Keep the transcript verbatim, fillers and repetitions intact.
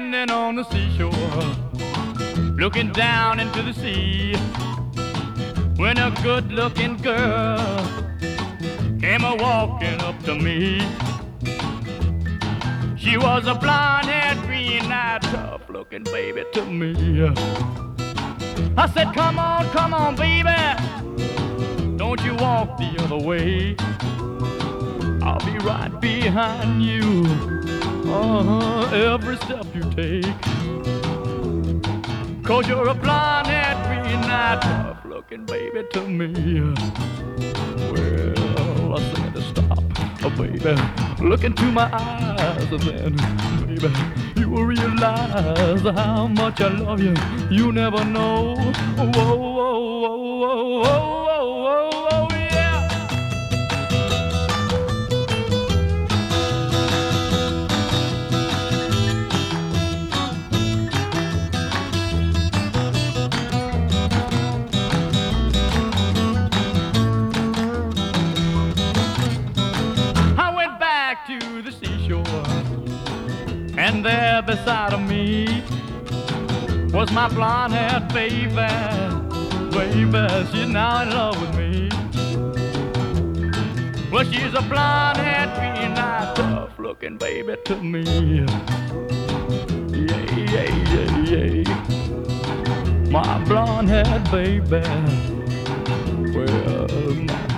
standing on the seashore, looking down into the sea, when a good-looking girl came a-walking up to me. She was a blonde-haired, green-eyed, tough-looking baby to me. I said, come on, come on, baby, don't you walk the other way. I'll be right behind you, uh-huh, every step you take. 'Cause you're a blonde-haired, green-eyed, tough-looking baby to me. Well, I said to stop, oh, baby, look into my eyes, and then, baby, you will realize how much I love you. You never know. Whoa, whoa, whoa, whoa, whoa, whoa, whoa, yeah. To the seashore, and there beside of me was my blonde-haired baby. Baby, she's now in love with me. Well, she's a blonde-haired, green-eyed, tough-looking baby to me. Yeah, yeah, yeah, yeah. My blonde-haired baby. Well, my